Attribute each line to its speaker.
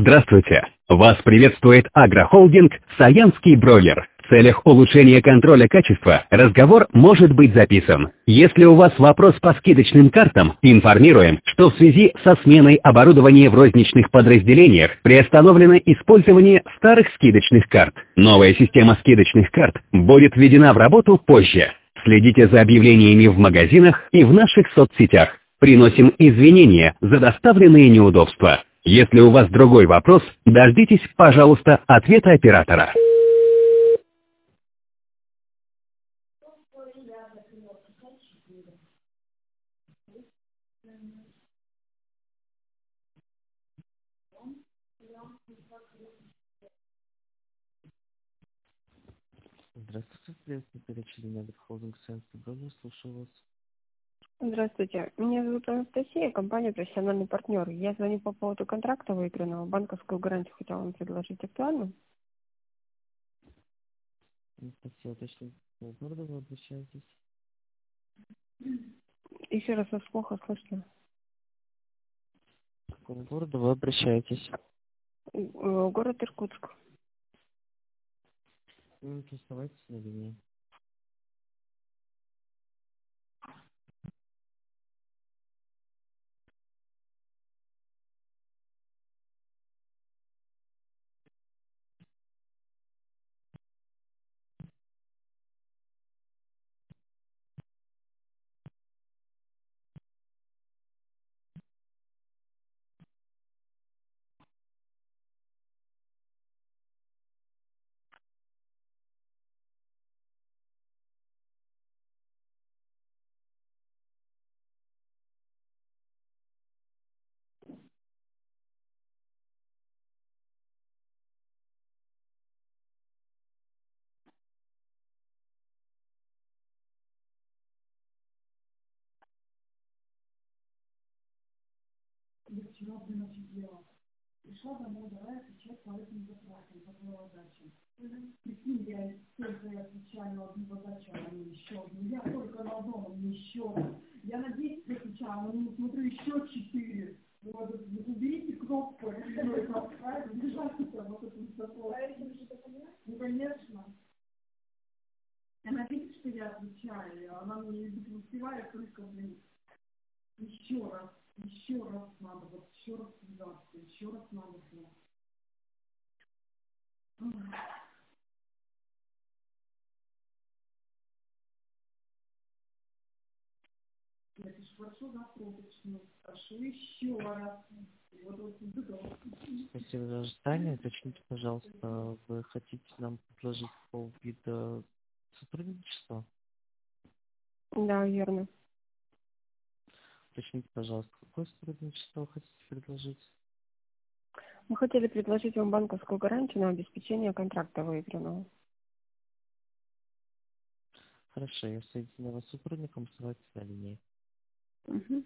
Speaker 1: Здравствуйте! Вас приветствует агрохолдинг «Саянский бройлер». В целях улучшения контроля качества разговор может быть записан. Если у вас вопрос по скидочным картам, информируем, что в связи со сменой оборудования в розничных подразделениях приостановлено использование старых скидочных карт. Новая система скидочных карт будет введена в работу позже. Следите за объявлениями в магазинах и в наших соцсетях. Приносим извинения за доставленные неудобства. Если у вас другой вопрос, дождитесь, пожалуйста, ответа оператора.
Speaker 2: Здравствуйте, приветствую перечисление агрохолдинг «Саянский бройлер», слушаю вас.
Speaker 3: Здравствуйте. Меня зовут Анастасия, компания «Профессиональный партнер». Я звоню по поводу контракта выигранного. Банковскую гарантию хотела вам предложить. Актуально?
Speaker 2: Анастасия, уточните, в какого города вы обращаетесь?
Speaker 3: Еще раз вас плохо слышно.
Speaker 2: В какого города вы обращаетесь?
Speaker 3: Город Иркутск.
Speaker 2: Минуту оставайтесь на линии. Спасибо за ожидание. Уточните, пожалуйста, вы хотите нам предложить какого вида сотрудничества?
Speaker 3: Да, верно.
Speaker 2: Уточните, пожалуйста, какое сотрудничество вы хотите предложить?
Speaker 3: Мы хотели предложить вам банковскую гарантию на обеспечение контракта выигранного.
Speaker 2: Хорошо, я соединю вас с сотрудником, оставайтесь на линии.
Speaker 3: Угу.